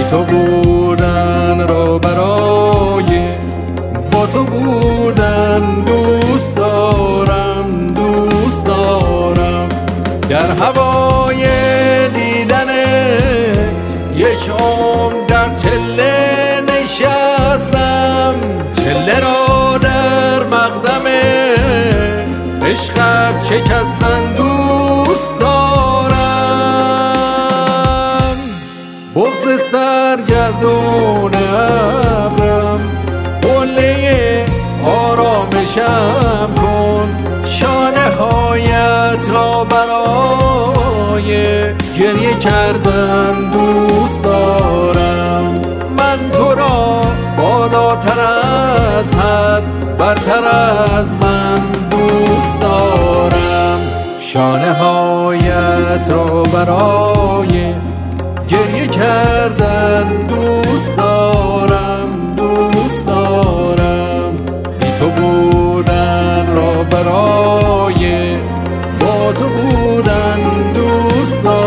تو بودن را برای با تو بودن دوست دارم، دوست دارم. در هوای دیدنت یک عمر در چله نشستم، چله را در مقدم عشقت شکستن دوست دارم. بغض سرگردون ابرم قله آرامشم کن، شانه هایت را برای گریه کردن دوست دارم. من تو را بالاتر از حد، برتر از من دوست دارم. شانه هایت را برای گریه کردن دوست دارم، دوست دارم. بی تو بودن را برای با تو بودن دوست دارم.